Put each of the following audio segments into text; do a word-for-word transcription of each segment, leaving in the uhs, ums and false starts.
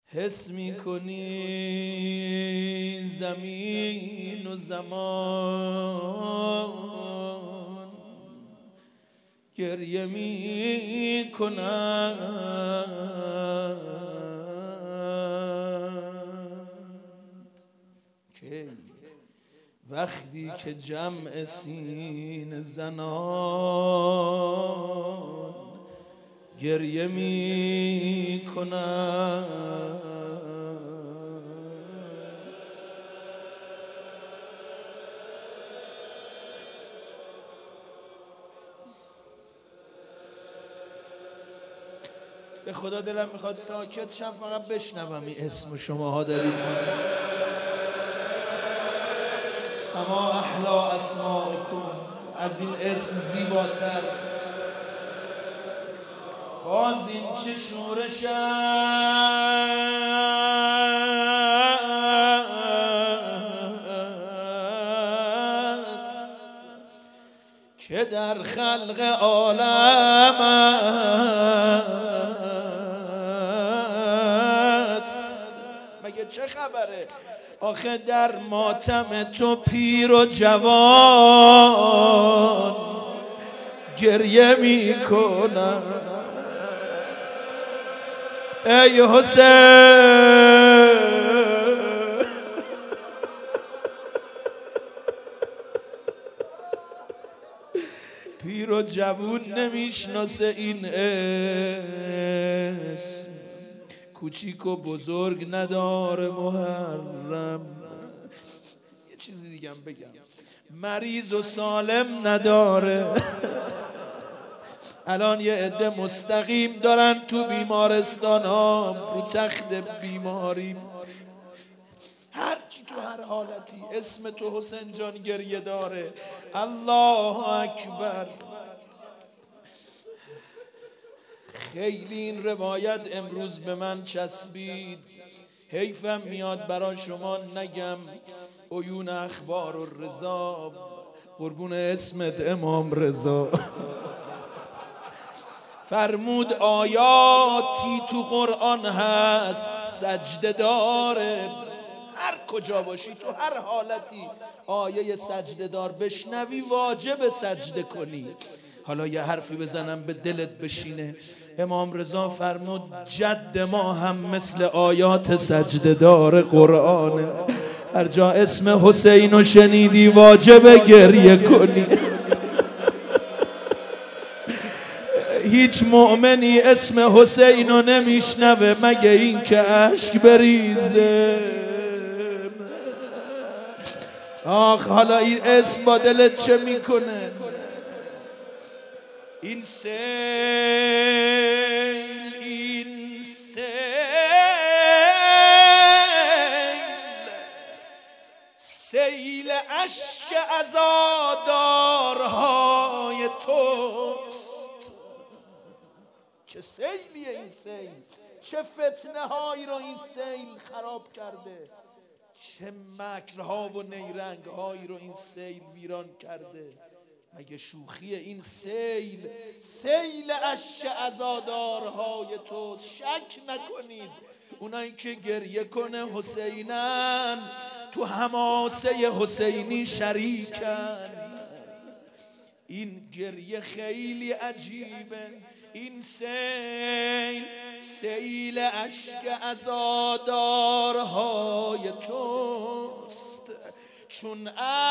حس میکنی زمین و زمان گریه میکنند که وقتی که جمع سینه زنان گریه میکنند. به خدا دلم میخواد ساکت شم فقط بشنوم این اسم شماها دارید. فما احلا اسماءکم، از این اسم زیباتر باز این چه شورش است که در خلق عالم است. مگه چه خبره؟ آخه در ماتم تو پیر و جوان گریه میکنن. ای حسین پیر و جوون نمیشناسه این اسم، کوچیک و بزرگ نداره محرم. یه چیزی دیگه هم بگم، مریض و سالم نداره. الان یه عده مستقیم دارن تو بیمارستان ها رو تخت بیماری، هر کی تو هر حالتی اسم تو حسین جان گریه داره. الله اکبر. خیلی این روایت امروز به من چسبید، حیفم میاد برای شما نگم. عیون اخبار و رضا، قربون اسمت امام رضا، فرمود آیاتی تو قرآن هست سجده داره. هر کجا باشی تو هر حالتی آیه سجده دار بشنوی واجب سجده کنی. حالا یه حرفی بزنم به دلت بشینه. امام رضا فرمود جد ما هم مثل آیات سجده دار قرآنه. هر جا اسم حسینو شنیدی واجب گریه کنی. هیچ مؤمنی اسم حسینو نمیشنوه مگه این که اشک بریزه. آخ حالا این اسم با دلت چه میکنه؟ این سیل، این سیل، سیل اشک عزادارهای توست. چه سیلیه این سیل، چه فتنه هایی رو این سیل خراب کرده، چه مکرها و نیرنگ هایی رو این سیل ویران کرده. مگه شوخی این سیل؟ سیل اشک عزادارهای توست. شک نکنید اونایی که گریه کنه حسینن تو حماسه حسینی شریکن. این گریه خیلی عجیبه. این سیل، سیل اشک عزادارهای توست. چون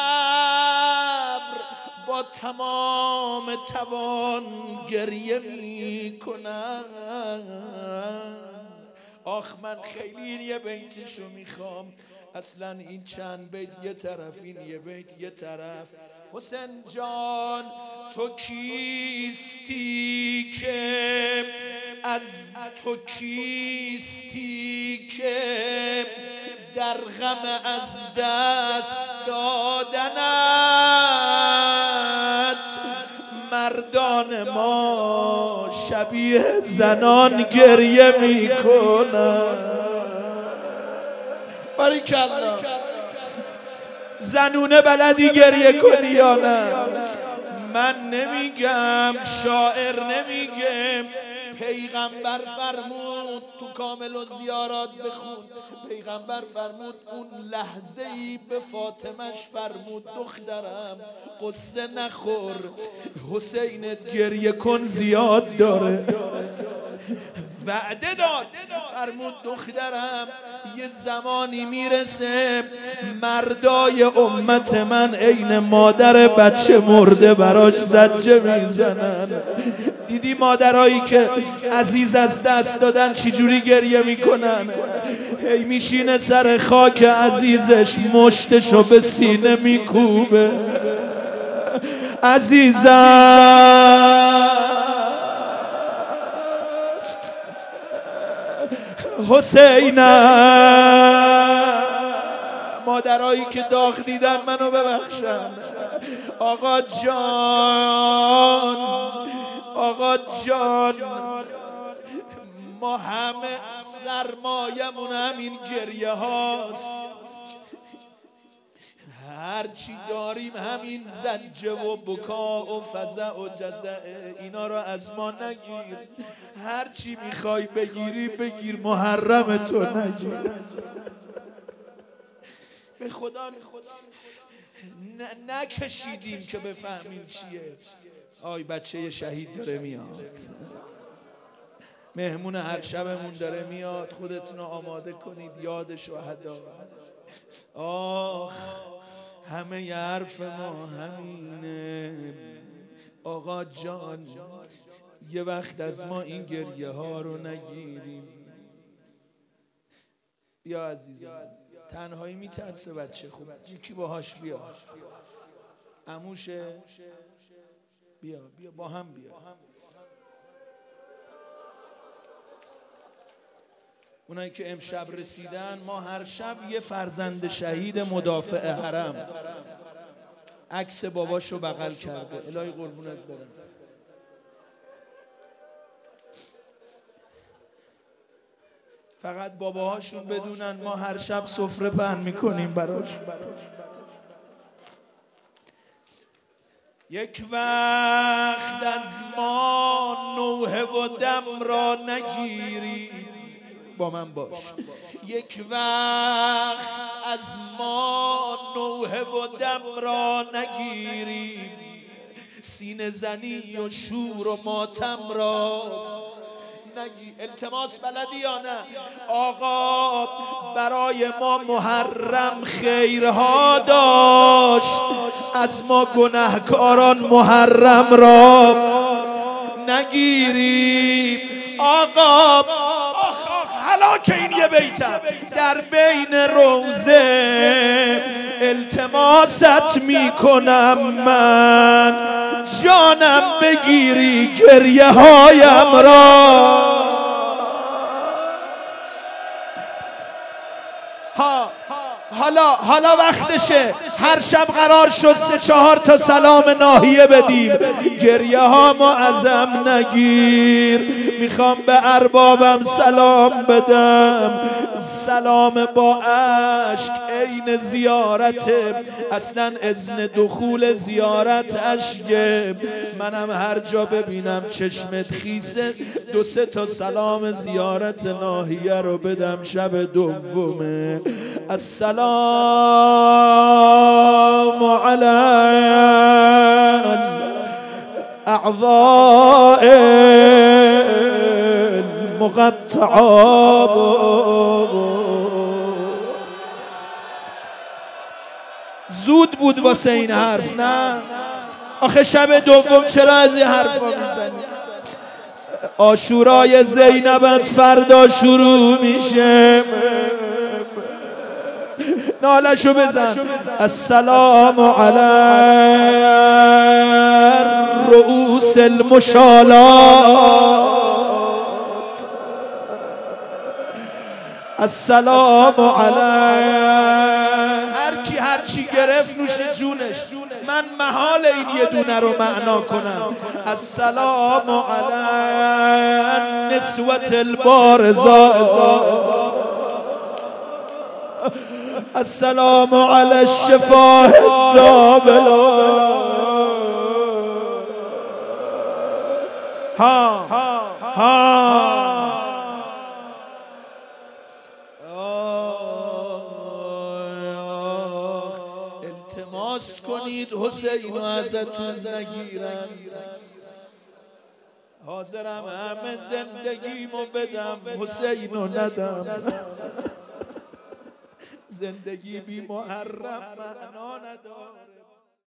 ابر با تمام توان گریه می کنن. آخ من خیلی یه بیتشو میخوام، اصلا این چند بیت یه طرف، این یه بیت یه طرف. حسین جان تو کیستی که، از تو کیستی که در غم از دست دادنت مردان ما شبیه زنان گریه میکنن. باریکالله. زنونه بلدی گریه کنی یا نه؟ من نمیگم، شاعر نمیگم، پیغمبر فرمود تو کامل و زیارات بخون، پیغمبر فرمود اون لحظه ای به فاطمش فرمود دخترم قصه نخور، حسینت گریه کن زیاد داره. وعده داد، فرمود دخترم یه زمانی میرسه مردای امت من عین مادر بچه مرده براش زجه میزنن. دیدی مادرایی که عزیز از دست دادن چجوری گریه میکنن؟ هی میشینه سر خاک عزیزش مشتشو به سینه میکوبه. عزیزم حسینم، مادرایی که داغ دیدن منو ببخشن. آقا جان، آقا جان، ما همه سرمایمون همین گریه هاست، هرچی داریم همین زجه و بکا و فزع و جزعه. اینا رو از ما نگیر، هرچی میخوای بگیری بگیر، محرم تو نگیر. به خدا نکشیدیم که بفهمیم چیه. آی بچه شهید داره میاد، مهمون هر شبمون داره میاد، خودتون رو آماده کنید یاد شهدا. آخ همه ی حرف ما همینه. آقا جان یه وقت از ما این گریه ها رو نگیریم. بیا عزیزم، تنهایی میترسه بچه، خوب یکی باهاش بیا. عموشه بیا بیا با هم بیا. اونایی که امشب رسیدن، ما هر شب یه فرزند شهید مدافع حرم عکس باباشو بغل کرده. الهی قربونت برم. فقط باباهاشون بدونن ما هر شب سفره پهن میکنیم براش. یک وقت از ما نوحه و دم را نگیری، با من باش. یک وقت از ما نوحه و دم را نگیری، سینه زنی و شور و ماتم را نگی. التماس بلدی یا نه؟ آقا برای ما محرم خیرها داشت، از ما گناهکاران محرم را نگیریم. آقا هلاک این یه بیتم، در بین روزه التماست میکنم من، جانم بگیری گریه هایم را. ها حالا حالا وقتشه، هر شب قرار شد سه چهار تا سلام ناحیه بدیم. گریه ها ما ازم نگیر، میخوام به اربابم سلام بدم. سلام با عشق عین زیارت، اصلا اذن دخول زیارت عشقه. منم هر جا ببینم چشمت خیسه دو سه تا سلام زیارت ناحیه رو بدم. شب دومه. السلام علی الاعضاء المقطعات. زود بود واسه این حرف، نه؟ آخه شب دوم چرا از این حرفا میزنی؟ عاشورای زینب از فردا شروع میشه. نالشو بزن. السلام علی رؤوس المشالات، السلام علی. هر کی هر چی گرفت نوش جونش، من محال این یه دونه رو معنا کنم. السلام علی نسوة البارزات، السلام علی الشفاه الذابلات. ها التماس کنید حسین رو ازتون نگیرن، حاضرم همه زندگیمو بدم حسین رو ندم. زندگی بی محرم معنا نداره.